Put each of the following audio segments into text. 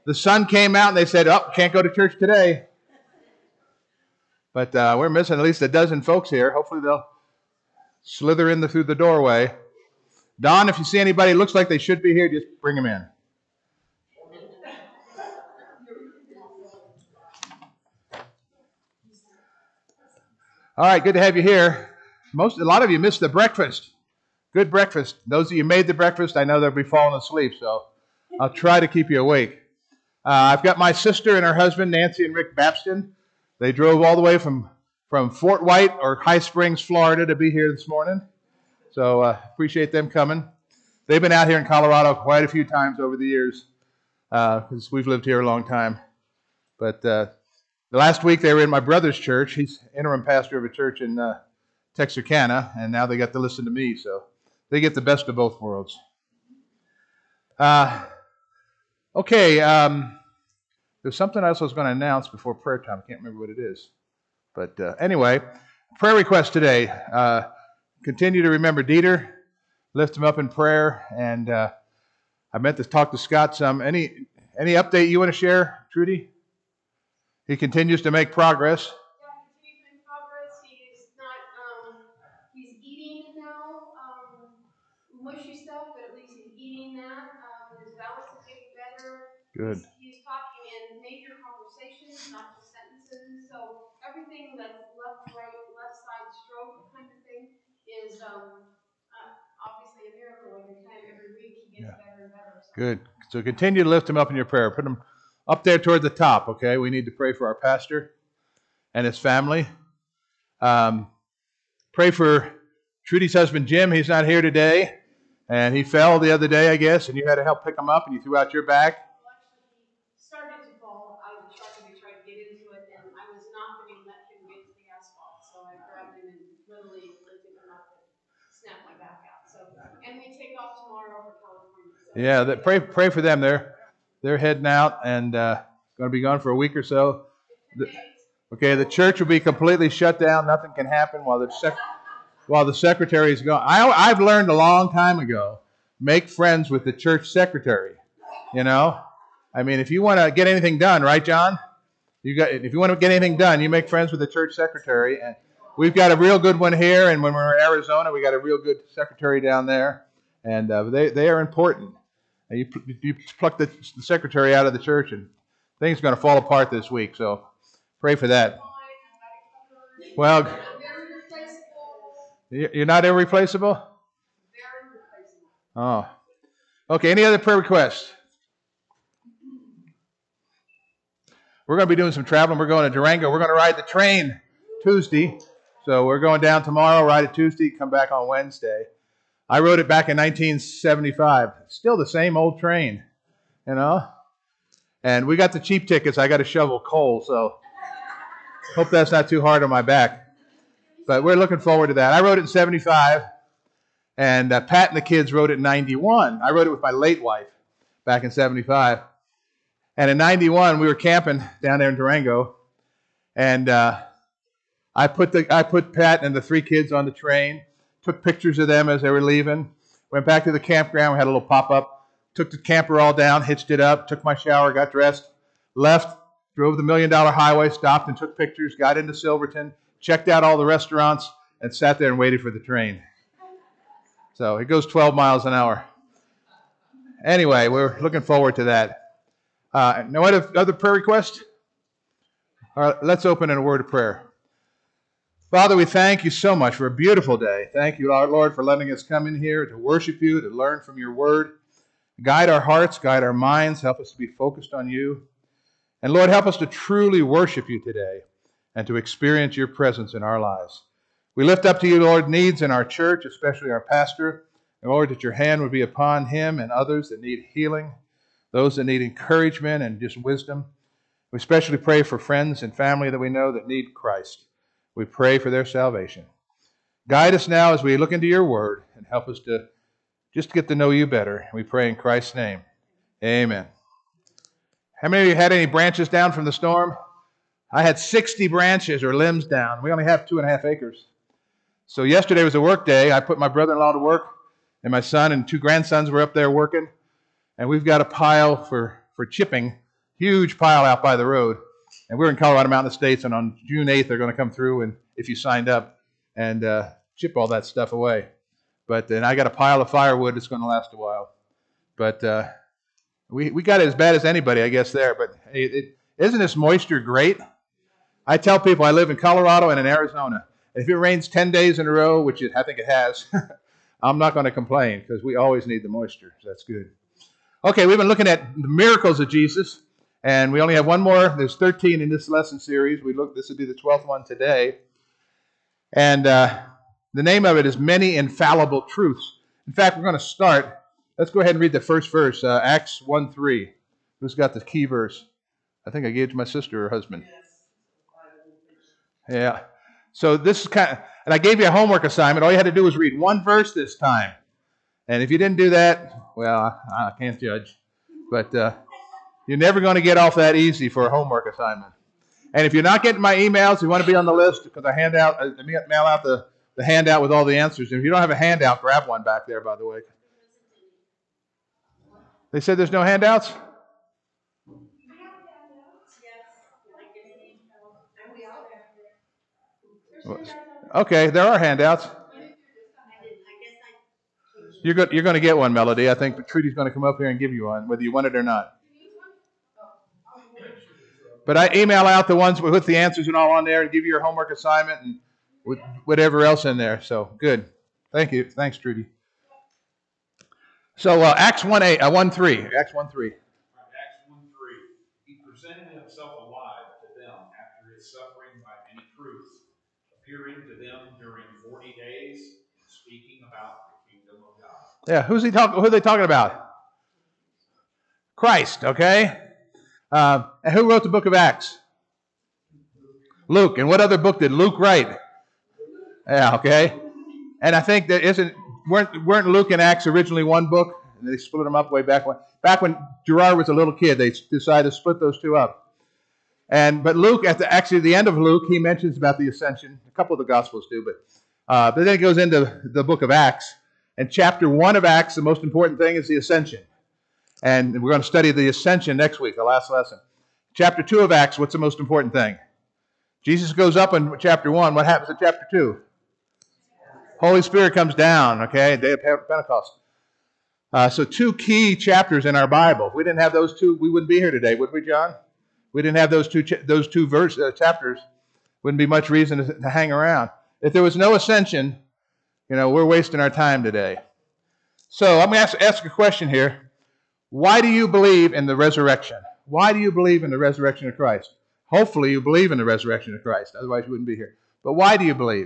The sun came out and they said, oh, can't go to church today. But we're missing at least a dozen folks here. Hopefully they'll slither in through the doorway. Don, if you see anybody who looks like they should be here, just bring them in. All right, good to have you here. A lot of you missed the breakfast. Good breakfast. Those of you who made the breakfast, I know they'll be falling asleep, so I'll try to keep you awake. I've got my sister and her husband, Nancy and Rick Babston. They drove all the way from Fort White or High Springs, Florida, to be here this morning. So appreciate them coming. They've been out here in Colorado quite a few times over the years because we've lived here a long time. But the last week they were in my brother's church. He's interim pastor of a church in Texarkana, and now they got to listen to me. So they get the best of both worlds. Okay, there's something else I was going to announce before prayer time. I can't remember what it is. But anyway, prayer request today. Continue to remember Dieter. Lift him up in prayer. And I meant to talk to Scott some. Any update you want to share, Trudy? He continues to make progress. Yeah, he continues to make progress. He's eating now mushy stuff, but at least he's eating that. His balance is getting better. Good. He's talking in major conversations, not just sentences. So everything that's left, right, left side stroke kind of thing is obviously a miracle. Every time, every week, he gets better and better. So. Good. So continue to lift him up in your prayer. Put him up there toward the top, okay? We need to pray for our pastor and his family. Pray for Trudy's husband, Jim. He's not here today. And he fell the other day, I guess, and you had to help pick him up, and you threw out your back. Well, actually, he started to fall. I tried to get into it, and I was not going to let him get to the asphalt. So I grabbed him and literally lifted him up and snapped my back out. So, and we take off tomorrow for California. So Yeah, pray for them. They're heading out and going to be gone for a week or so. The church will be completely shut down. Nothing can happen while the secretary is gone. I've learned a long time ago, make friends with the church secretary. You know, I mean, if you want to get anything done, right, John? If you want to get anything done, you make friends with the church secretary. And we've got a real good one here, and when we're in Arizona, we got a real good secretary down there, and they are important. And you pluck the secretary out of the church, and things are going to fall apart this week. So pray for that. Well, you're not irreplaceable? very replaceable. Oh. Okay, any other prayer requests? We're going to be doing some traveling. We're going to Durango. We're going to ride the train Tuesday. So we're going down tomorrow, ride it Tuesday, come back on Wednesday. I rode it back in 1975. Still the same old train, you know? And we got the cheap tickets. I got to shovel coal, so hope that's not too hard on my back. But we're looking forward to that. I rode it in 75, and Pat and the kids rode it in 91. I rode it with my late wife back in 75. And in 91, we were camping down there in Durango, and I put Pat and the three kids on the train, took pictures of them as they were leaving, went back to the campground, we had a little pop-up, took the camper all down, hitched it up, took my shower, got dressed, left, drove the $1 Million Highway, stopped and took pictures, got into Silverton, checked out all the restaurants, and sat there and waited for the train. So it goes 12 miles an hour. Anyway, we're looking forward to that. No other prayer requests? All right, let's open in a word of prayer. Father, we thank you so much for a beautiful day. Thank you, Lord, for letting us come in here to worship you, to learn from your word. Guide our hearts, guide our minds, help us to be focused on you. And Lord, help us to truly worship you today and to experience your presence in our lives. We lift up to you, Lord, needs in our church, especially our pastor. And Lord, that your hand would be upon him and others that need healing, those that need encouragement and just wisdom. We especially pray for friends and family that we know that need Christ. We pray for their salvation. Guide us now as we look into your word and help us to just get to know you better. We pray in Christ's name. Amen. How many of you had any branches down from the storm? I had 60 branches or limbs down. We only have 2.5 acres. So yesterday was a work day. I put my brother-in-law to work, and my son and 2 grandsons were up there working. And we've got a pile for chipping huge pile out by the road. And we're in Colorado Mountain Estates, and on June 8th, they're going to come through, and if you signed up, and chip all that stuff away. But then I got a pile of firewood that's going to last a while. But we got it as bad as anybody, I guess, there. But hey, isn't this moisture great? I tell people I live in Colorado and in Arizona. If it rains 10 days in a row, which I think it has, I'm not going to complain because we always need the moisture. So that's good. Okay, we've been looking at the miracles of Jesus, and we only have one more. There's 13 in this lesson series. This would be the 12th one today. And the name of it is Many Infallible Truths. In fact, we're going to start. Let's go ahead and read the first verse, Acts 1:3. Who's got the key verse? I think I gave it to my sister or husband. Yeah. So this is and I gave you a homework assignment. All you had to do was read one verse this time. And if you didn't do that, well, I can't judge. But you're never going to get off that easy for a homework assignment. And if you're not getting my emails, you want to be on the list because I mail out the handout with all the answers. And if you don't have a handout, grab one back there, by the way. They said there's no handouts? Okay, there are handouts. You're going to get one, Melody. I think Trudy's going to come up here and give you one, whether you want it or not. But I email out the ones with the answers and all on there and give you your homework assignment and with whatever else in there. So, good. Thank you. Thanks, Trudy. So, Acts 1:3. Acts 1:3. Acts 1:3. He presented himself alive to them after his suffering by many proofs, appearing to them during 40 days and speaking about the kingdom of God. Yeah, who are they talking about? Christ, okay? And who wrote the book of Acts? Luke. And what other book did Luke write? Yeah, okay. And I think that weren't Luke and Acts originally one book? And they split them up way back when Gerard was a little kid. They decided to split those two up. But Luke, at the end of Luke, he mentions about the ascension. A couple of the Gospels do, but then it goes into the book of Acts. And chapter 1 of Acts, the most important thing is the ascension. And we're going to study the ascension next week, the last lesson. Chapter 2 of Acts, what's the most important thing? Jesus goes up in chapter 1. What happens in chapter 2? Holy Spirit comes down, okay, day of Pentecost. So 2 key chapters in our Bible. If we didn't have those two, we wouldn't be here today, would we, John? We didn't have those two chapters. Wouldn't be much reason to hang around. If there was no ascension, we're wasting our time today. So I'm going to ask a question here. Why do you believe in the resurrection? Why do you believe in the resurrection of Christ? Hopefully you believe in the resurrection of Christ. Otherwise you wouldn't be here. But why do you believe?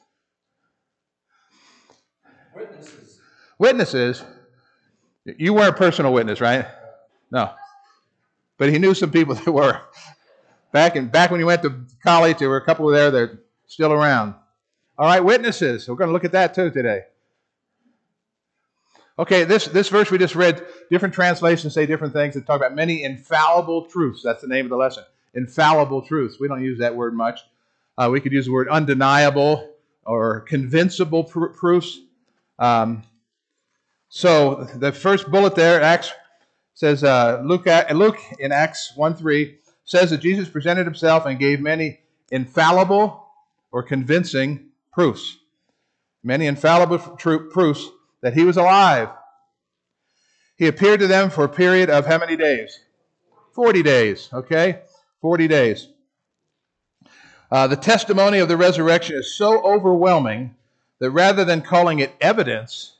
Witnesses? You weren't a personal witness, right? No. But he knew some people that were. Back when he went to college, there were a couple there that are still around. All right, witnesses. We're going to look at that too today. Okay, this verse we just read, different translations say different things that talk about many infallible truths. That's the name of the lesson. Infallible truths. We don't use that word much. We could use the word undeniable or convincible proofs. So the first bullet there, Acts says, Luke in Acts 1:3 says that Jesus presented himself and gave many infallible or convincing proofs. Many infallible proofs that he was alive. He appeared to them for a period of how many days? 40 days, okay? 40 days. The testimony of the resurrection is so overwhelming that rather than calling it evidence,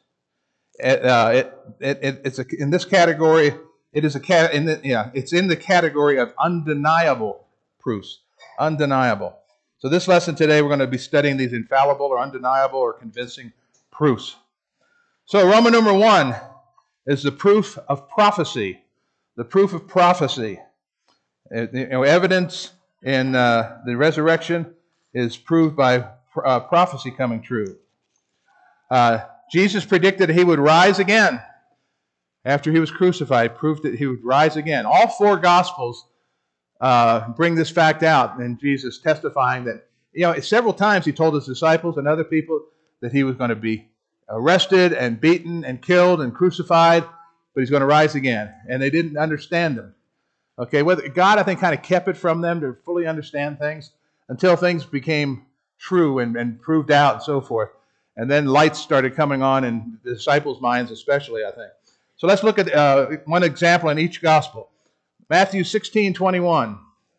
it's in this category. It's in the category of undeniable proofs. Undeniable. So this lesson today, we're going to be studying these infallible or undeniable or convincing proofs. So Roman number 1 is the proof of prophecy. The proof of prophecy. Evidence in the resurrection is proved by prophecy coming true. Jesus predicted he would rise again after he was crucified, proved that he would rise again. All 4 Gospels bring this fact out, and Jesus testifying that, several times he told his disciples and other people that he was going to be arrested and beaten and killed and crucified, but he's going to rise again. And they didn't understand him. Okay, God, I think, kind of kept it from them to fully understand things until things became true and proved out and so forth. And then lights started coming on in the disciples' minds especially, I think. So let's look at one example in each gospel. Matthew 16:21.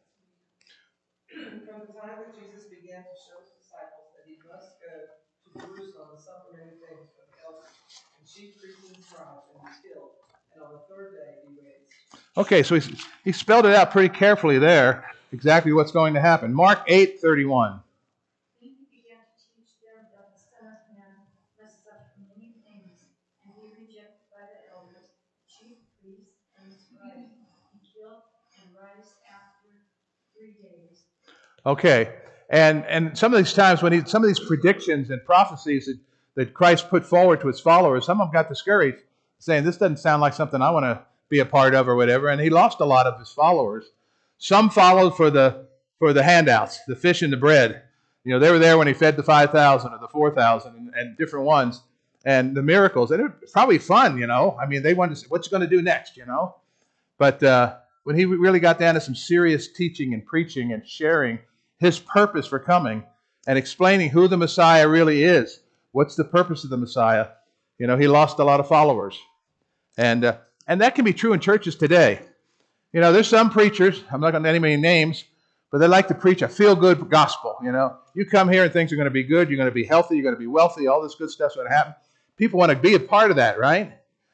From the time that Jesus began to show his disciples that he must go to Jerusalem and suffer many things from the elders and chief priests and scribes and be killed, and on the third day be raised. Okay, so he spelled it out pretty carefully there, exactly what's going to happen. Mark 8:31. Then he began to teach them that the Son of Man must suffer many things and be rejected by the elders, chief priests, and the scribes, be killed, and rise after 3 days. Okay, and some of these times when some of these predictions and prophecies that Christ put forward to his followers, some of them got discouraged, saying, this doesn't sound like something I want to be a part of or whatever, and he lost a lot of his followers. Some followed for the handouts, the fish and the bread. You know, they were there when he fed the 5,000 or the 4,000 and different ones, and the miracles. And it was probably fun, you know. I mean, they wanted to say, what's he going to do next, you know? But when he really got down to some serious teaching and preaching and sharing his purpose for coming and explaining who the Messiah really is, what's the purpose of the Messiah, you know, he lost a lot of followers. And that can be true in churches today. You know, there's some preachers, I'm not going to name any names, but they like to preach a feel-good gospel, you know. You come here and things are going to be good, you're going to be healthy, you're going to be wealthy, all this good stuff's going to happen. People want to be a part of that, right?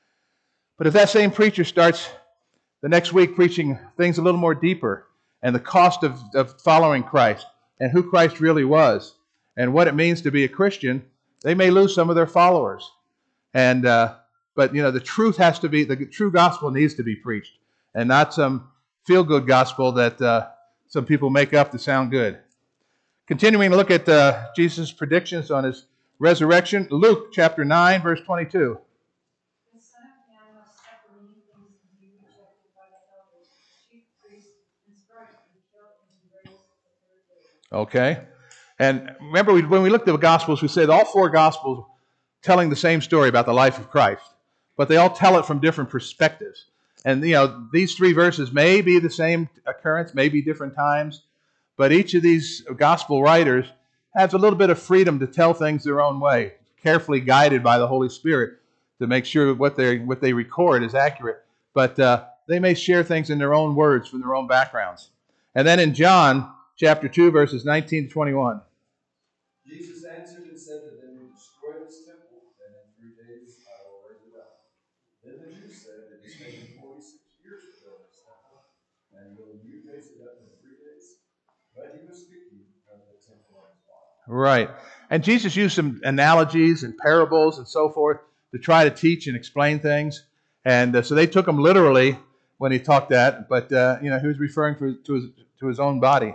But if that same preacher starts the next week preaching things a little more deeper and the cost of following Christ and who Christ really was and what it means to be a Christian, they may lose some of their followers. And but, you know, the truth has to be, the true gospel needs to be preached and not some feel-good gospel that some people make up to sound good. Continuing to look at Jesus' predictions on his resurrection, Luke chapter 9, verse 22. The Son of Man must suffer many things and be rejected by the elders, chief priests, and scribes, be killed, and be raised the third day. Okay. And remember, when we looked at the Gospels, we said all four Gospels telling the same story about the life of Christ, but they all tell it from different perspectives. And, you know, these three verses may be the same occurrence, may be different times, but each of these Gospel writers has a little bit of freedom to tell things their own way, carefully guided by the Holy Spirit to make sure what they record is accurate. But they may share things in their own words from their own backgrounds. And then in John chapter 2, verses 19 to 21. Jesus answered and said to them, destroy this temple, and in 3 days I will raise it up. Then the Jews said, it has taken 46 years to build this temple, and will you raise it up in 3 days? But he was speaking of the temple of his body. Right. And Jesus used some analogies and parables and so forth to try to teach and explain things. And so they took him literally when he talked that, but you know, he was referring to his own body.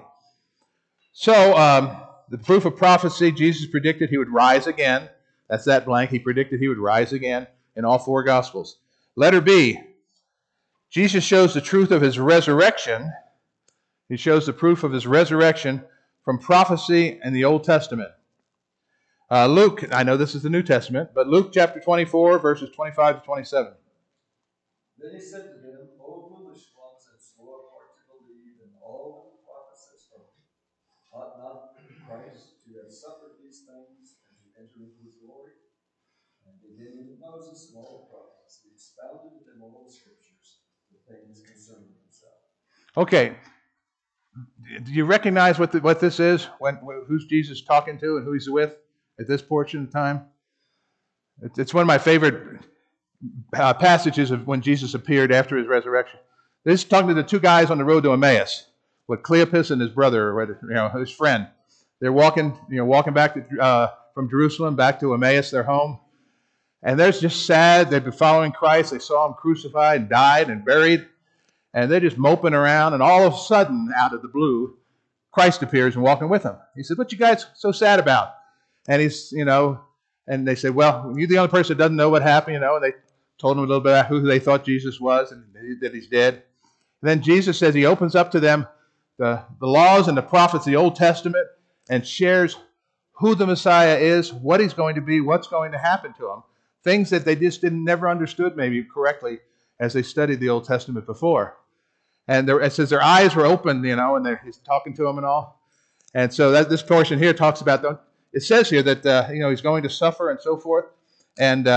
So the proof of prophecy, Jesus predicted he would rise again. That's that blank. He predicted he would rise again in all four Gospels. Letter B, Jesus shows the truth of his resurrection. He shows the proof of his resurrection from prophecy in the Old Testament. Luke, I know this is the New Testament, but Luke chapter 24, verses 25 to 27. Then he said to them, O foolish ones and slow of heart to believe in all that the prophets have spoken. Ought not Christ to have suffered these things and to enter into his glory? And beginning with Moses and all the prophets, he expounded to them all the scriptures, the things concerning himself. Okay. Do you recognize what this is? Who's Jesus talking to and who he's with at this portion of time? It's one of my favorite passages of when Jesus appeared after his resurrection. This is talking to the two guys on the road to Emmaus, with Cleopas and his brother, or his friend. They're walking back from Jerusalem back to Emmaus, their home, and they're just sad. They've been following Christ. They saw him crucified and died and buried, and they're just moping around. And all of a sudden, out of the blue, Christ appears and walking with them. He said, "What you guys so sad about?" And he's, and they said, "Well, you're the only person that doesn't know what happened, And they told him a little bit about who they thought Jesus was and that he's dead. And then Jesus says he opens up to them the laws and the prophets, the Old Testament, and shares who the Messiah is, what he's going to be, what's going to happen to him. Things that they just never understood maybe correctly as they studied the Old Testament before. And it says their eyes were open, and he's talking to them and all. And so this portion here talks about, it says here that, he's going to suffer and so forth. And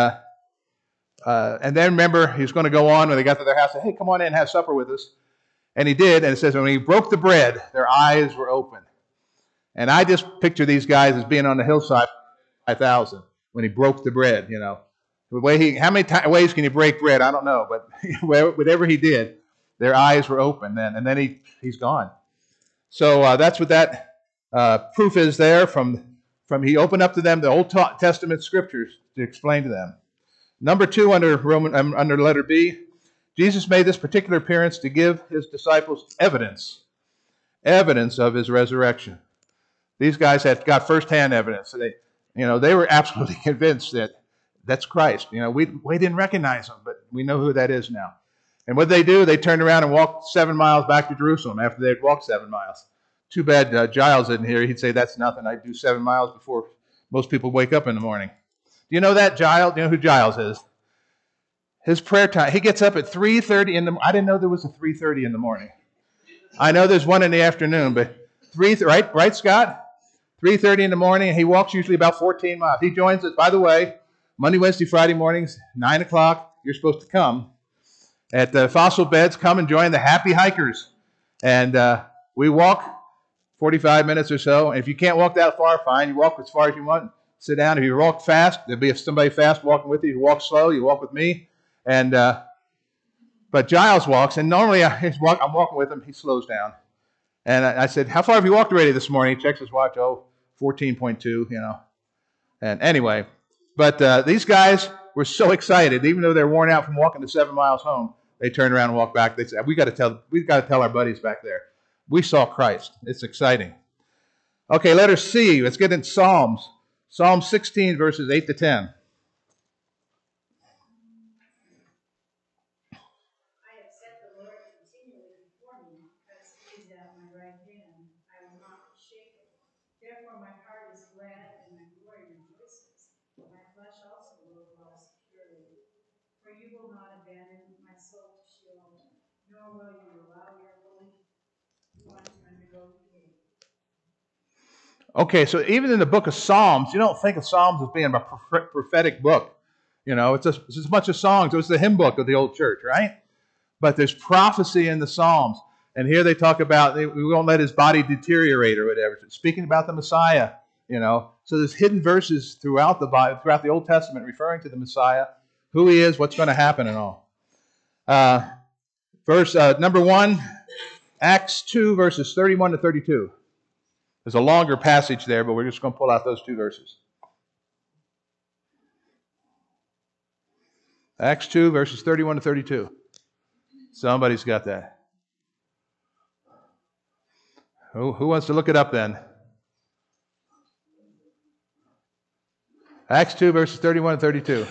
then remember, he's going to go on when they got to their house, say, hey, come on in and have supper with us. And he did. And it says when he broke the bread, their eyes were open. And I just picture these guys as being on the hillside, 5,000, when he broke the bread, The way how many ways can you break bread? I don't know. But whatever he did, their eyes were open then. And then he's gone. So that's what that proof is there from he opened up to them the Old Testament scriptures to explain to them. Number 2 under letter B, Jesus made this particular appearance to give his disciples evidence of his resurrection. These guys had got firsthand evidence. They were absolutely convinced that that's Christ. We didn't recognize him, but we know who that is now. And what they do, they turned around and walked 7 miles back to Jerusalem after they'd walked 7 miles. Too bad Giles isn't here. He'd say, that's nothing. I do 7 miles before most people wake up in the morning. Do you know that, Giles? Do you know who Giles is? His prayer time, he gets up at 3:30 in the morning. I didn't know there was a 3:30 in the morning. I know there's one in the afternoon, but right, Scott? 3:30 in the morning, and he walks usually about 14 miles. He joins us, by the way, Monday, Wednesday, Friday mornings, 9 o'clock. You're supposed to come. At the Fossil Beds, come and join the Happy Hikers. And we walk 45 minutes or so. And if you can't walk that far, fine. You walk as far as you want. Sit down. If you walk fast, there'll be somebody fast walking with you. You walk slow, you walk with me. And but Giles walks, and normally I'm walking with him. He slows down. And I said, how far have you walked already this morning? He checks his watch. 14.2, And anyway, but these guys were so excited, even though they're worn out from walking the 7 miles home. They turned around and walked back. They said, we've got to tell our buddies back there. We saw Christ. It's exciting. Okay, letter C. Let's get in Psalms. Psalm 16, verses 8 to 10. Therefore my heart is glad and my glory rejoices. My flesh also will dwell securely. For you will not abandon my soul to Sheol, nor will you allow your Holy One to undergo decay. Okay, so even in the book of Psalms, you don't think of Psalms as being a prophetic book. It's as much as songs. It was the hymn book of the old church, right? But there's prophecy in the Psalms. And here they talk about we won't let his body deteriorate or whatever. Speaking about the Messiah, So there's hidden verses throughout the Bible, throughout the Old Testament, referring to the Messiah, who he is, what's going to happen, and all. Verse number 1, Acts 2, verses 31 to 32. There's a longer passage there, but we're just going to pull out those 2 verses. Acts 2, verses 31 to 32. Somebody's got that. Who wants to look it up then? Acts 2, verses 31 and 32.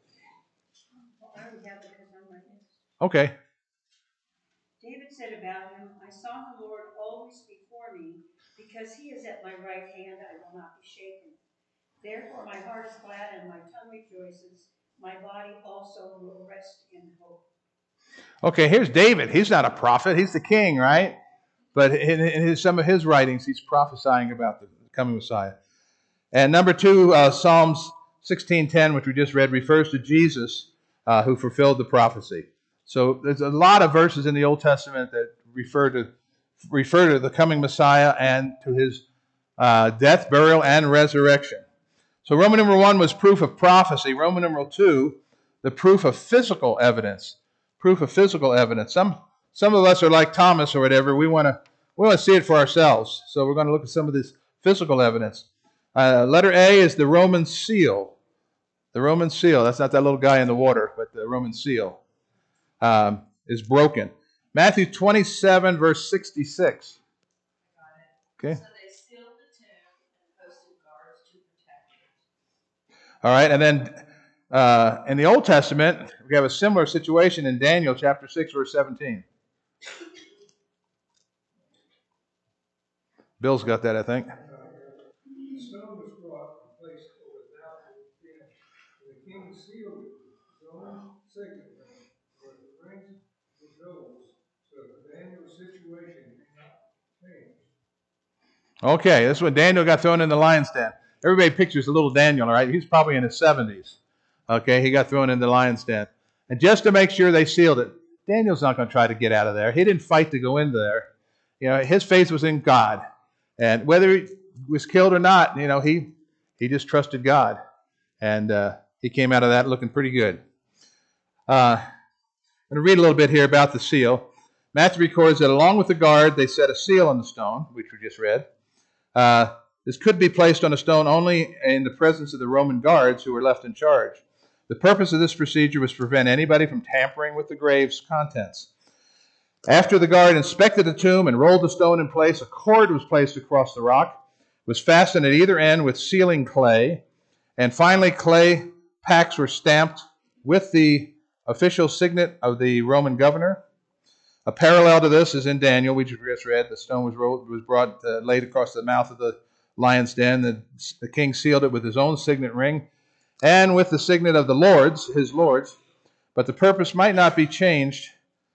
Okay. David said about him, I saw the Lord always before me, because he is at my right hand, I will not be shaken. Therefore my heart is glad and my tongue rejoices. My body also will rest in hope. Okay, here's David. He's not a prophet. He's the king, right? But in some of his writings, he's prophesying about the coming Messiah. And number 2, Psalms 16:10, which we just read, refers to Jesus who fulfilled the prophecy. So there's a lot of verses in the Old Testament that refer to the coming Messiah and to his death, burial, and resurrection. So Roman number 1 was proof of prophecy. Roman number 2, the proof of physical evidence. Proof of physical evidence. Some of us are like Thomas or whatever. We want to see it for ourselves. So we're going to look at some of this physical evidence. Letter A is the Roman seal. The Roman seal. That's not that little guy in the water, but the Roman seal is broken. Matthew 27, verse 66. Okay. So they sealed the tomb and posted guards to protect it. All right, and then in the Old Testament, we have a similar situation in Daniel chapter 6, verse 17. Bill's got that, I think. The stone was brought and placed over the mouth of the den, and the king sealed it with his own signet ring, with the rings of jewels, so that the man changed. Okay, this is when Daniel got thrown in the lion's den. Everybody pictures the little Daniel, right? He's probably in his 70s. Okay, he got thrown in the lion's den. And just to make sure they sealed it, Daniel's not going to try to get out of there. He didn't fight to go in there. You know, his faith was in God. And whether he was killed or not, you know, he just trusted God. And he came out of that looking pretty good. I'm going to read a little bit here about the seal. Matthew records that along with the guard, they set a seal on the stone, which we just read. This could be placed on a stone only in the presence of the Roman guards who were left in charge. The purpose of this procedure was to prevent anybody from tampering with the grave's contents. After the guard inspected the tomb and rolled the stone in place, a cord was placed across the rock, was fastened at either end with sealing clay, and finally clay packs were stamped with the official signet of the Roman governor. A parallel to this is in Daniel, we just read. The stone was brought, laid across the mouth of the lion's den. The king sealed it with his own signet ring and with the signet of the lords, his lords. But the purpose might not be changed.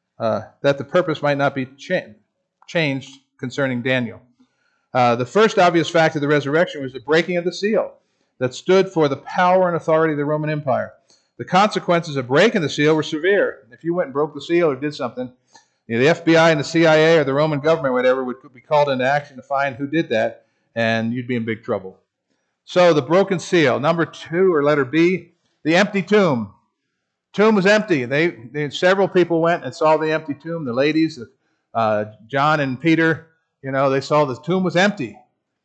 Changed concerning Daniel. The first obvious fact of the resurrection was the breaking of the seal that stood for the power and authority of the Roman Empire. The consequences of breaking the seal were severe. If you went and broke the seal or did something, you know, the FBI and the CIA or the Roman government or whatever would be called into action to find who did that, and you'd be in big trouble. So the broken seal. Number 2, or letter B, the empty tomb. Tomb was empty. Several people went and saw the empty tomb. The ladies, John and Peter, you know, they saw the tomb was empty.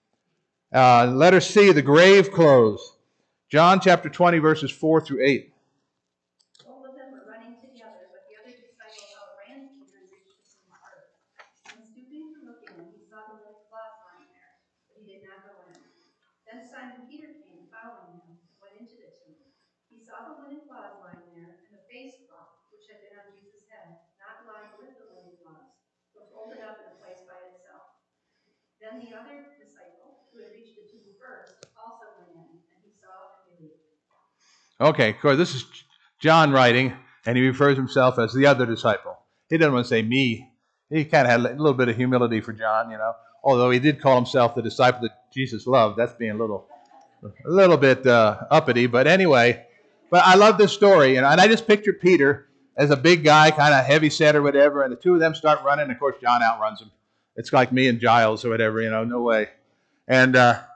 Letter C, the grave clothes. John chapter 20, verses 4 through 8. All of them were running together, but the other disciple outran Peter and reached the tomb first. And stooping to look in, he saw the linen cloth lying there, but he did not go in. Then Simon Peter came, following him, went into the tomb. He saw the linen cloth lying there, and the face cloth, which had been on Jesus' head, not lying with the linen cloths, but folded up in a place by itself. Then the other disciple, who had reached the tomb first, also went in, and he saw and believed. Okay, of course, this is John writing, and he refers himself as the other disciple. He doesn't want to say me. He kind of had a little bit of humility for John, you know, although he did call himself the disciple that Jesus loved. That's being a little bit uppity, but anyway. But I love this story, and I just picture Peter as a big guy, kind of heavy set or whatever, and the two of them start running, and of course John outruns him. It's like me and Giles or whatever, you know, no way. And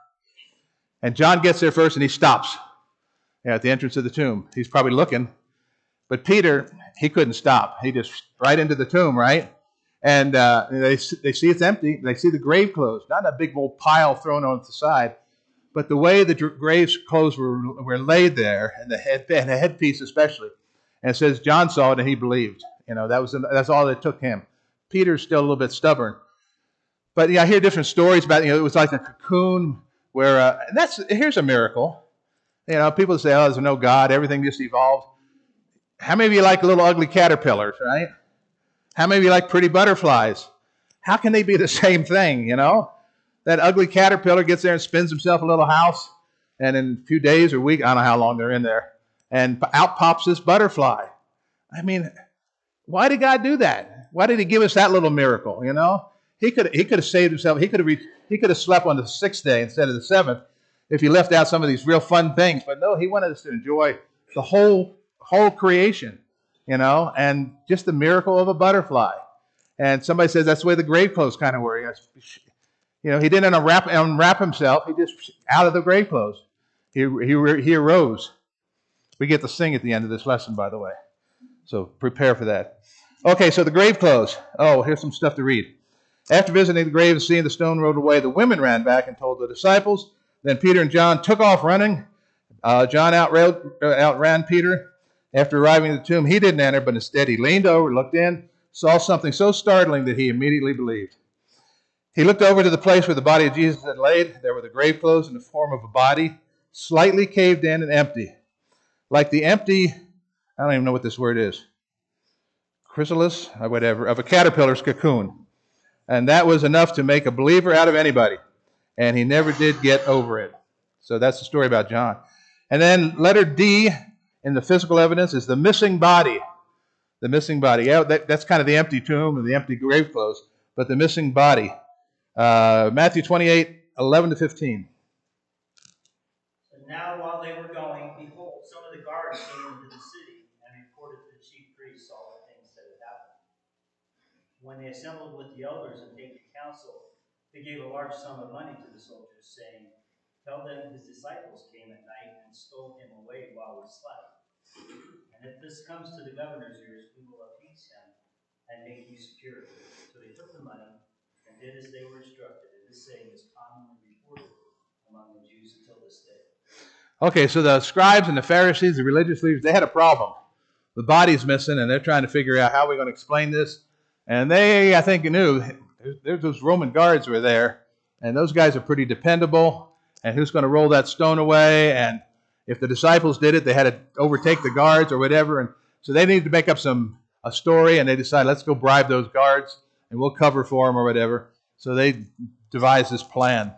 John gets there first, and he stops at the entrance of the tomb. He's probably looking, but Peter, he couldn't stop. He just right into the tomb, right? And they see it's empty. They see the grave clothes, not a big old pile thrown on the side, but the way the grave clothes were laid there, and the headpiece especially. And it says John saw it and he believed. You know, that's all it took him. Peter's still a little bit stubborn. But yeah, I hear different stories about, you know, it was like a cocoon where, here's a miracle. You know, people say, oh, there's no God, everything just evolved. How many of you like little ugly caterpillars, right? How many of you like pretty butterflies? How can they be the same thing, you know? That ugly caterpillar gets there and spins himself a little house, and in a few days or weeks, I don't know how long they're in there, and out pops this butterfly. I mean, why did God do that? Why did he give us that little miracle, you know? He could have saved himself. He could have slept on the 6th day instead of the 7th if he left out some of these real fun things. But no, he wanted us to enjoy the whole creation, you know, and just the miracle of a butterfly. And somebody says that's the way the grave clothes kind of were. You know, he didn't unwrap himself. He just out of the grave clothes. He arose. We get to sing at the end of this lesson, by the way. So prepare for that. Okay, so the grave clothes. Oh, here's some stuff to read. After visiting the grave and seeing the stone rolled away, the women ran back and told the disciples. Then Peter and John took off running. John outran Peter. After arriving at the tomb, he didn't enter, but instead he leaned over, looked in, saw something so startling that he immediately believed. He looked over to the place where the body of Jesus had laid. There were the grave clothes in the form of a body, slightly caved in and empty. Like the empty, I don't even know what this word is, chrysalis, or whatever, of a caterpillar's cocoon. And that was enough to make a believer out of anybody. And he never did get over it. So that's the story about John. And then letter D in the physical evidence is the missing body. The missing body. Yeah, that's kind of the empty tomb and the empty grave clothes. But the missing body. Matthew 28:11-15. And now while they were going, behold, some of the guards came into the city and reported to the chief priests all the things that had happened. When they assembled with the elders and taken counsel, they gave a large sum of money to the soldiers, saying, "Tell them his disciples came at night and stole him away while we slept. And if this comes to the governor's ears, we will appease him and make you secure." So they took the money and did as they were instructed. And this saying is commonly reported among the Jews until this day. Okay, so the scribes and the Pharisees, the religious leaders, they had a problem. The body's missing, and they're trying to figure out how we're going to explain this. And they, I think, knew there's those Roman guards were there, and those guys are pretty dependable. And who's going to roll that stone away? And if the disciples did it, they had to overtake the guards or whatever. And so they needed to make up a story, and they decided, let's go bribe those guards, and we'll cover for them or whatever. So they devised this plan.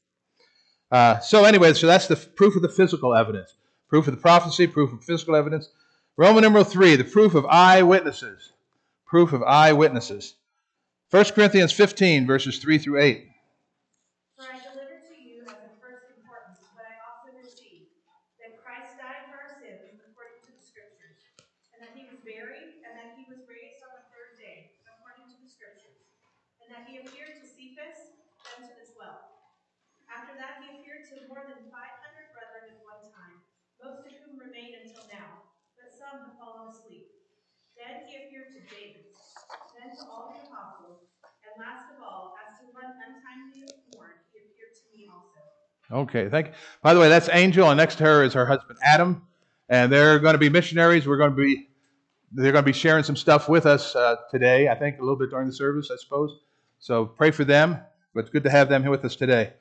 So that's the proof of the physical evidence. Proof of the prophecy, proof of physical evidence. Roman numeral 3, the proof of eyewitnesses. Proof of eyewitnesses. 1 Corinthians 15, verses 3-8. For I delivered to you as of first importance what I also received, that Christ died for our sins according to the Scriptures, and that he was buried, and that he was raised on the third day according to the Scriptures, and that he appeared to Cephas, then to the 12. After that he appeared to more than 500 brethren at one time, most of whom remain until now, but some have fallen asleep. Then he appeared to James, then to all the apostles, and last of all, as to one untimely born, he appeared to me also. Okay, thank you. By the way, that's Angel, and next to her is her husband Adam, and they're going to be missionaries. They're going to be sharing some stuff with us today. I think a little bit during the service, I suppose. So pray for them. But it's good to have them here with us today.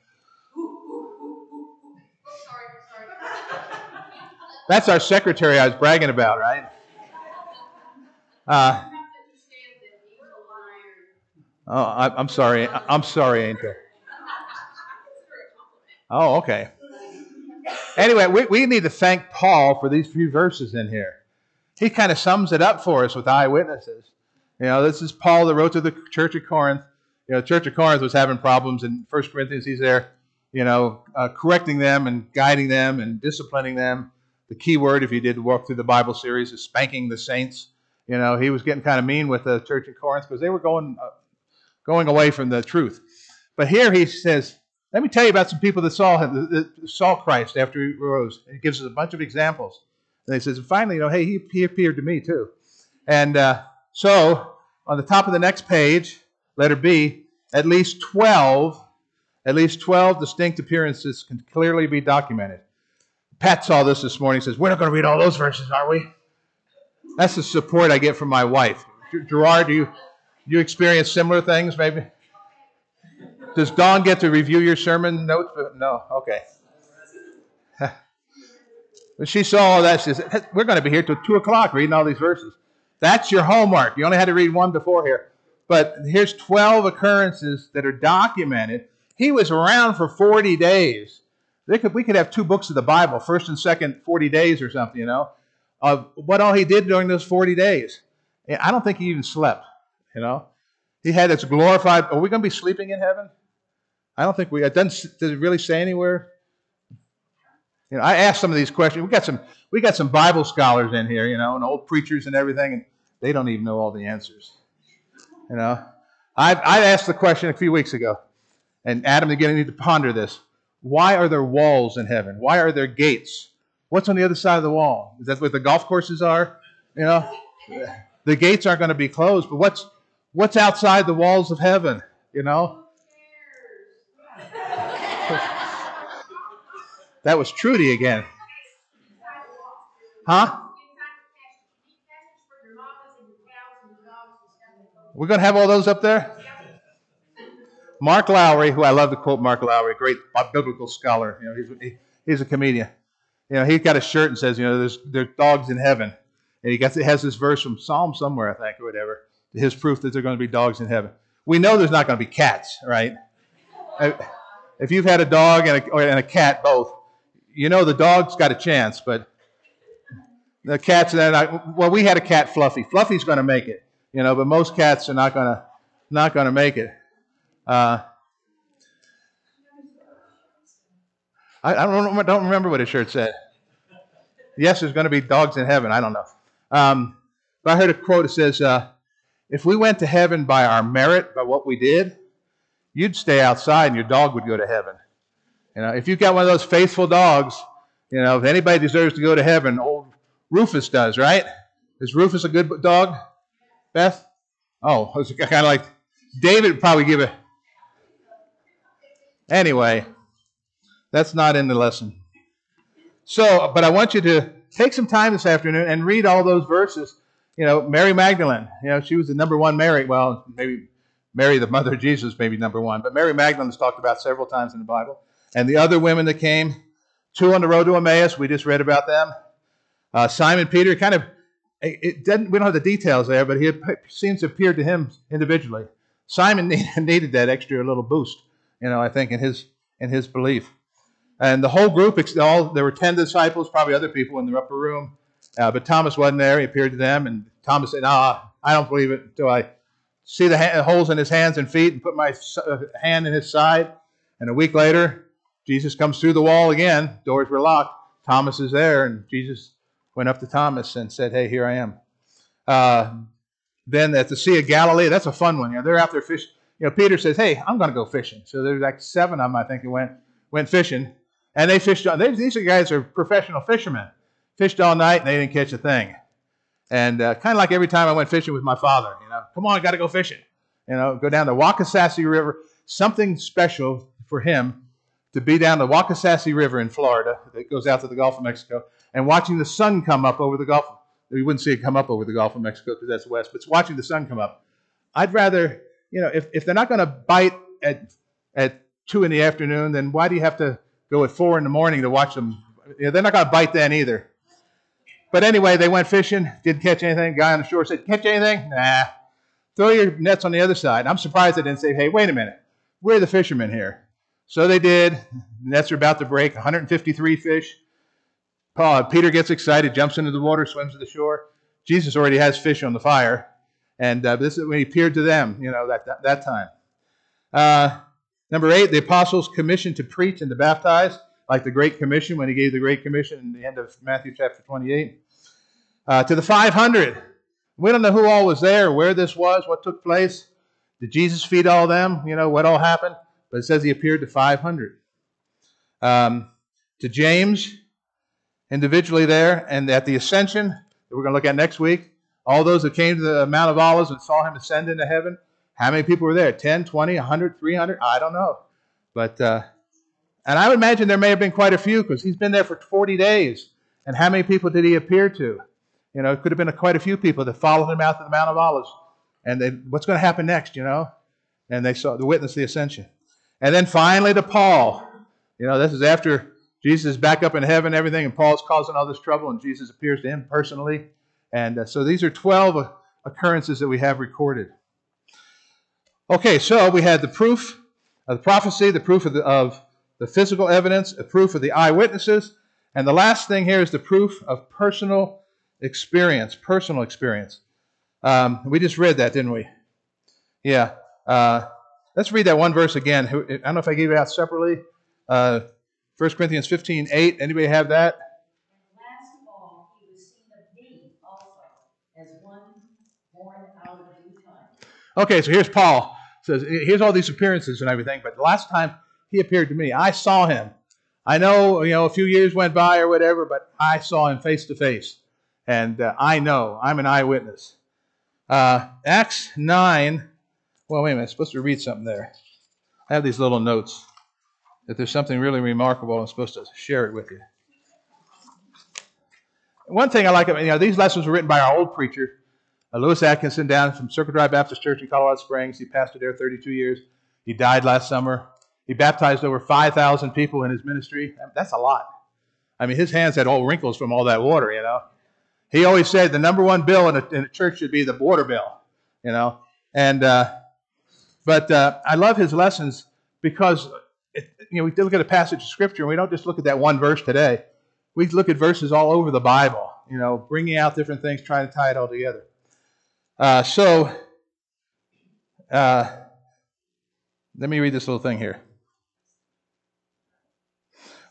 Sorry. That's our secretary I was bragging about, right? You have to understand that Angel and I are. I'm sorry. I'm sorry, Angel. I consider it a compliment. Oh, okay. Anyway, we need to thank Paul for these few verses in here. He kind of sums it up for us with eyewitnesses. You know, this is Paul that wrote to the church of Corinth. You know, the church of Corinth was having problems. In 1 Corinthians, he's there, correcting them and guiding them and disciplining them. The key word, if you did walk through the Bible series, is spanking the saints. You know, he was getting kind of mean with the church of Corinth because they were going away from the truth. But here he says, let me tell you about some people that saw him, that saw Christ after he rose. And he gives us a bunch of examples. And he says, and finally, hey, he appeared to me too. And so on the top of the next page, letter B, at least 12 distinct appearances can clearly be documented. Pat saw this morning. He says, we're not going to read all those verses, are we? That's the support I get from my wife. Gerard, do you experience similar things, maybe? Does Dawn get to review your sermon notes? No? Okay. When she saw all that, she said, we're going to be here till 2 o'clock reading all these verses. That's your homework. You only had to read one before here. But here's 12 occurrences that are documented. He was around for 40 days. We could have 2 books of the Bible, first and second 40 days or something, of what all he did during those 40 days. I don't think he even slept, He had this glorified, are we going to be sleeping in heaven? I don't think does it really say anywhere? I asked some of these questions. We got some Bible scholars in here, and old preachers and everything, and they don't even know all the answers. I asked the question a few weeks ago, and Adam again, I need to ponder this. Why are there walls in heaven? Why are there gates? What's on the other side of the wall? Is that what the golf courses are? The gates aren't going to be closed, but what's outside the walls of heaven? That was Trudy again. Huh? We're going to have all those up there? Mark Lowry, who I love to quote Mark Lowry, a great biblical scholar. He's a comedian. He's got a shirt and says, there's dogs in heaven. And it has this verse from Psalm somewhere, I think, or whatever. His proof that there are going to be dogs in heaven. We know there's not going to be cats, right? If you've had a dog and a cat both, the dog's got a chance, but the cats, we had a cat, Fluffy. Fluffy's going to make it, but most cats are not going to make it. don't remember what his shirt said. Yes, there's going to be dogs in heaven. I don't know. But I heard a quote that says, if we went to heaven by our merit, by what we did, you'd stay outside and your dog would go to heaven. If you've got one of those faithful dogs, if anybody deserves to go to heaven, old Rufus does, right? Is Rufus a good dog, Beth? Oh, it's kind of like David would probably give it. Anyway, that's not in the lesson. So, but I want you to take some time this afternoon and read all those verses. Mary Magdalene, she was the number one Mary. Well, maybe Mary, the mother of Jesus, maybe number one. But Mary Magdalene is talked about several times in the Bible. And the other women that came, 2 on the road to Emmaus, we just read about them. Simon Peter, we don't have the details there, but he seems to appear to him individually. Simon needed that extra little boost, I think, in his belief. And the whole group, there were 10 disciples, probably other people in the upper room. But Thomas wasn't there. He appeared to them, and Thomas said, "No, I don't believe it until I see the holes in his hands and feet and put my hand in his side." And a week later, Jesus comes through the wall again. Doors were locked. Thomas is there, and Jesus went up to Thomas and said, "Hey, here I am." Then at the Sea of Galilee, that's a fun one. They're out there fishing. Peter says, "Hey, I'm going to go fishing." So there's like 7 of them, I think, who went fishing. And they fished. These guys are professional fishermen. Fished all night, and they didn't catch a thing. And kind of like every time I went fishing with my father, come on, I got to go fishing. Go down the Waukesasee River. Something special for him to be down the Waukesasee River in Florida that goes out to the Gulf of Mexico and watching the sun come up over the Gulf. You wouldn't see it come up over the Gulf of Mexico because that's west, but it's watching the sun come up. I'd rather, if they're not going to bite at 2 in the afternoon, then why do you have to go at 4 in the morning to watch them? They're not going to bite then either. But anyway, they went fishing, didn't catch anything. Guy on the shore said, "Catch anything? Nah. Throw your nets on the other side." I'm surprised they didn't say, "Hey, wait a minute. We're the fishermen here." So they did. Nets are about to break, 153 fish. Peter gets excited, jumps into the water, swims to the shore. Jesus already has fish on the fire. And this is when he appeared to them, that time. Number 8, the apostles commissioned to preach and to baptize, like the Great Commission when he gave the Great Commission in the end of Matthew chapter 28. To the 500. We don't know who all was there, where this was, what took place. Did Jesus feed all them? What all happened? But it says he appeared to 500. To James, individually there, and at the ascension that we're going to look at next week, all those that came to the Mount of Olives and saw him ascend into heaven, how many people were there? 10, 20, 100, 300? I don't know. But, and I would imagine there may have been quite a few because he's been there for 40 days. And how many people did he appear to? It could have been quite a few people that followed him out to the Mount of Olives. And what's going to happen next, And they saw the witness the ascension. And then finally to Paul. This is after Jesus is back up in heaven and everything, and Paul's causing all this trouble, and Jesus appears to him personally. And so these are 12 occurrences that we have recorded. Okay, so we had the proof of the prophecy, the proof of the physical evidence, the proof of the eyewitnesses, and the last thing here is the proof of personal experience. Personal experience. We just read that, didn't we? Yeah. Let's read that one verse again. I don't know if I gave it out separately. 1 Corinthians 15:8. Anybody have that? And last of all, he was seen of me also, as one born out of due time. Okay, so here's Paul. Says, here's all these appearances and everything, but the last time he appeared to me, I saw him. I know, a few years went by or whatever, but I saw him face to face. And I know, I'm an eyewitness. Acts 9, well, wait a minute, I'm supposed to read something there. I have these little notes. If there's something really remarkable, I'm supposed to share it with you. One thing I like, these lessons were written by our old preacher, Lewis Atkinson, down from Circle Drive Baptist Church in Colorado Springs. He pastored there 32 years. He died last summer. He baptized over 5,000 people in his ministry. That's a lot. His hands had all wrinkles from all that water, He always said the number one bill in a church should be the water bill, And but I love his lessons because we look at a passage of Scripture and we don't just look at that one verse today. We look at verses all over the Bible, bringing out different things, trying to tie it all together. Let me read this little thing here.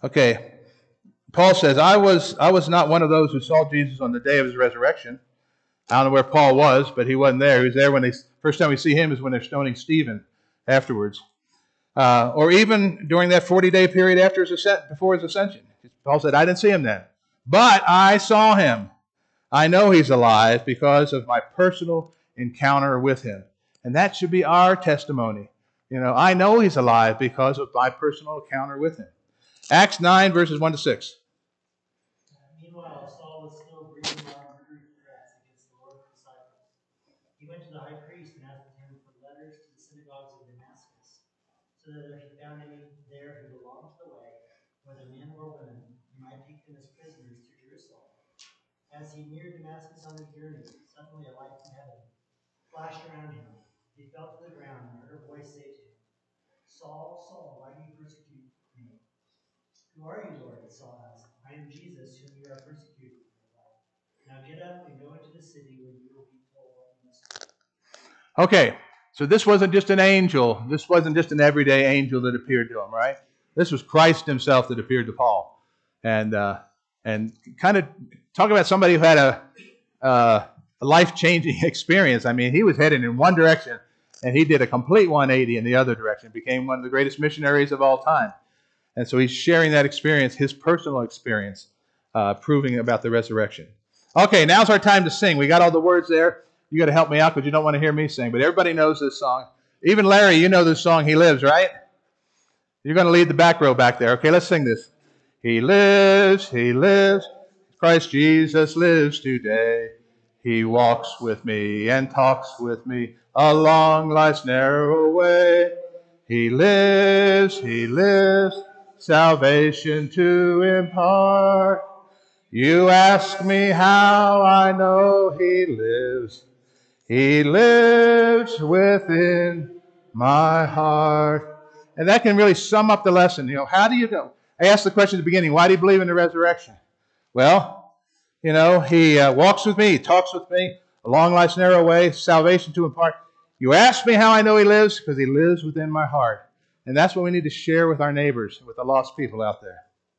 Okay. Paul says, I was not one of those who saw Jesus on the day of his resurrection. I don't know where Paul was, but he wasn't there. He was there when first time we see him is when they're stoning Stephen afterwards. Or even during that 40-day period before his ascension. Paul said, I didn't see him then. But I saw him. I know he's alive because of my personal encounter with him. And that should be our testimony. I know he's alive because of my personal encounter with him. Acts 9, verses 1 to 6. Meanwhile, Saul was still breathing out murderous threats against the Lord's disciples. He went to the high priest and asked him for letters to the synagogues of Damascus, so that if he found any there who belonged to the way, whether men or women, he might take them as prisoners to Jerusalem. As he neared Damascus on his journey, suddenly a light from heaven flashed around him. He fell to the ground and heard a voice say to him, Saul, Saul, why do you persecute me? Who are you, Lord? Saul asked. I am Jesus, whom you are persecuting. Now get up and go into the city where you will be told what you must do. Okay, so this wasn't just an angel. This wasn't just an everyday angel that appeared to him, right? This was Christ himself that appeared to Paul. And kind of talk about somebody who had a life-changing experience. I mean, he was headed in one direction, and he did a complete 180 in the other direction. Became one of the greatest missionaries of all time. And so he's sharing that experience, his personal experience, proving about the resurrection. Okay, now's our time to sing. We got all the words there. You got to help me out because you don't want to hear me sing. But everybody knows this song. Even Larry, you know this song, He Lives, right? You're going to lead the back row back there. Okay, let's sing this. He lives, Christ Jesus lives today. He walks with me and talks with me along life's narrow way. He lives, salvation to impart. You ask me how I know he lives. He lives within my heart. And that can really sum up the lesson. How do you know? I asked the question at the beginning, why do you believe in the resurrection? Well, he walks with me, he talks with me, along life's narrow way, salvation to impart. You ask me how I know he lives? Because he lives within my heart. And that's what we need to share with our neighbors, with the lost people out there.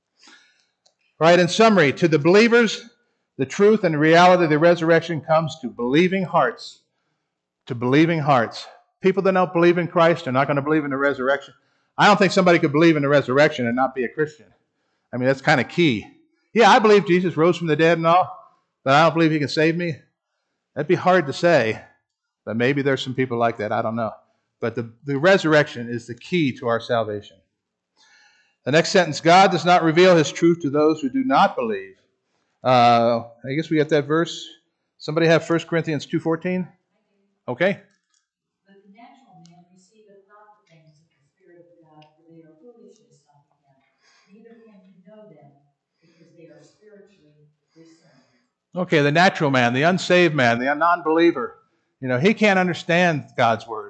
Right, in summary, to the believers, the truth and the reality of the resurrection comes to believing hearts. To believing hearts. People that don't believe in Christ are not going to believe in the resurrection. I don't think somebody could believe in the resurrection and not be a Christian. I mean, that's kind of key. Yeah, I believe Jesus rose from the dead and all, but I don't believe he can save me. That'd be hard to say, but maybe there's some people like that. I don't know. But the resurrection is the key to our salvation. The next sentence, God does not reveal his truth to those who do not believe. I guess we got that verse. Somebody have 1 Corinthians 2:14? Okay. But the natural man receiveth not the things of the Spirit of God, for they are foolishness unto him. Neither can he know them, because they are spiritually discerned. Okay, the natural man, the unsaved man, the non-believer, he can't understand God's word.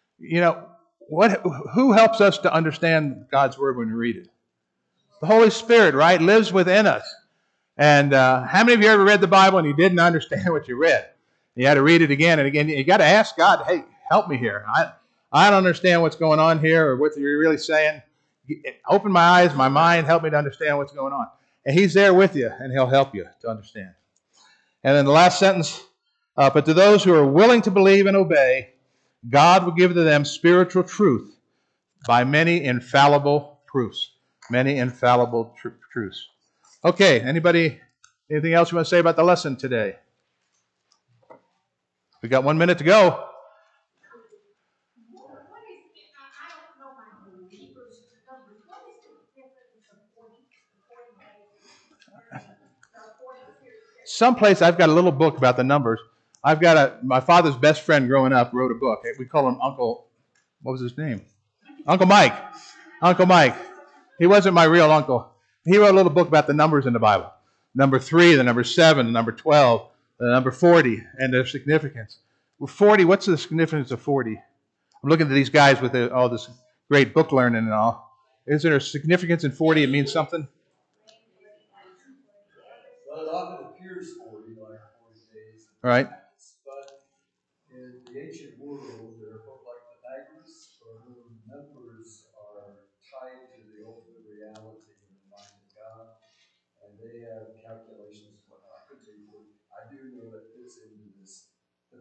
Who helps us to understand God's word when we read it? The Holy Spirit, right, lives within us. And how many of you ever read the Bible and you didn't understand what you read? You had to read it again and again. You got to ask God, hey, help me here. I don't understand what's going on here or what you're really saying. Open my eyes, my mind, help me to understand what's going on. And he's there with you, and he'll help you to understand. And then the last sentence, but to those who are willing to believe and obey, God will give to them spiritual truth by many infallible proofs. Many infallible truths. Okay, anything else you want to say about the lesson today? We got 1 minute to go. What is, I don't know my Hebrews numbers, what is the difference of 40 days? Or 40 periods? Someplace I've got a little book about the numbers. My father's best friend growing up wrote a book. We call him Uncle, what was his name? Uncle Mike. Uncle Mike. He wasn't my real uncle. He wrote a little book about the numbers in the Bible. Number 3, the number 7, the number 12, the number 40, and their significance. Well, 40, what's the significance of 40? I'm looking at these guys with all this great book learning and all. Is there a significance in 40? It means something? Well, it often appears 40, like 40 days. Right. But in the ancient world, there are folk like Pythagoras, for whom numbers are tied to the ultimate reality of the mind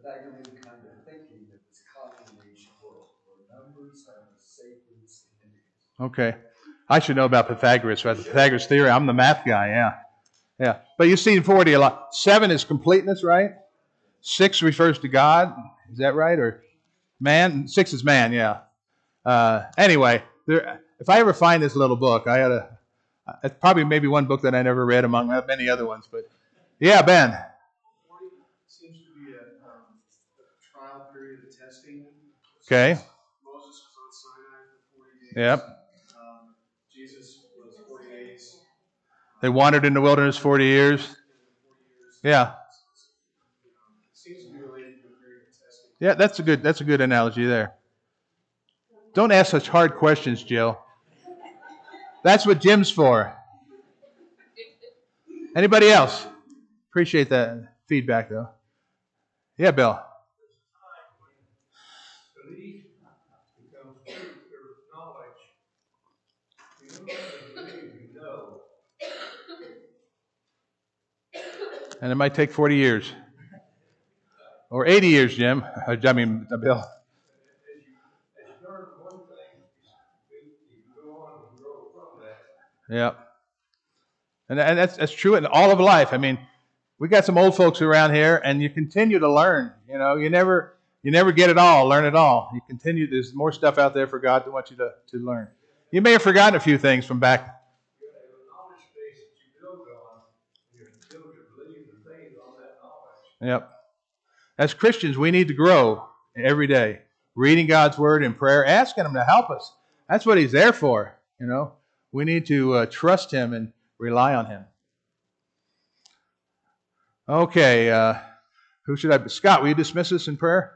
Pythagorean kind of thinking that was common in ancient world, where numbers are the sacred significance. Okay. I should know about Pythagoras, right? The Pythagoras theory. I'm the math guy, yeah. Yeah. But you see in 40 a lot. 7 is completeness, right? 6 refers to God. Is that right? Or man? 6 is man, yeah. Anyway, if I ever find this little book, it's probably maybe one book that I never read among many other ones. But yeah, Ben. 40 seems to be a trial period of testing. Okay. Moses was on Sinai for 40 days. Yep. Jesus was 40 days. They wandered in the wilderness 40 years. Yeah. It seems to be related to a period of testing. Yeah, that's a good analogy there. Don't ask such hard questions, Jill. That's what Jim's for. Anybody else? Appreciate that feedback, though. Yeah, Bill. Belief becomes truth or knowledge. You don't have to believe, you know. And it might take 40 years. Or 80 years, Jim. I mean, Bill. As you learn one thing, you go on and grow from that. Yeah. And that's true in all of life. I mean, we got some old folks around here, and you continue to learn. You know, you never get it all, learn it all. You continue. There's more stuff out there for God to want you to learn. You may have forgotten a few things from back. You have a knowledge base that you build on, and you build your belief and faith on that knowledge. Yep. As Christians, we need to grow every day, reading God's Word in prayer, asking Him to help us. That's what He's there for. You know, we need to trust Him and rely on Him. Okay, who should I? Scott, will you dismiss us in prayer?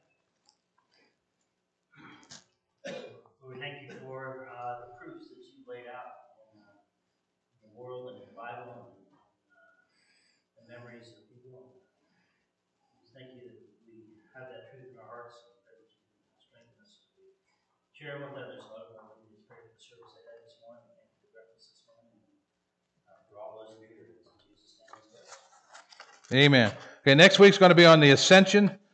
Lord, thank you for the proofs that you laid out in the world and the Bible and the memories of people. Thank you that we have that truth in our hearts and that you can strengthen us to share with others. Lord, we just pray for the service ahead this morning. Thank you for breakfast this morning. For all those who are here, in Jesus' name we pray. Amen. Okay, next week's going to be on the ascension.